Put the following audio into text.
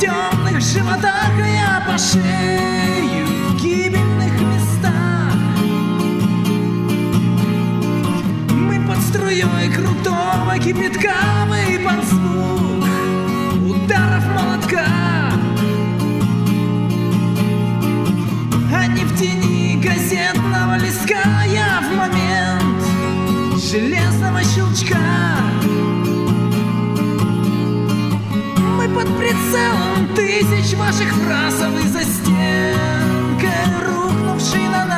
темных животах, а я по шею в гибельных местах. Мы под струей крутого кипятка, мы под звук ударов молотка. А не в тени газетного листка, я в момент железного щелчка. Мы под прицелом тысяч ваших фраз, а вы за стенкой, рухнувшей на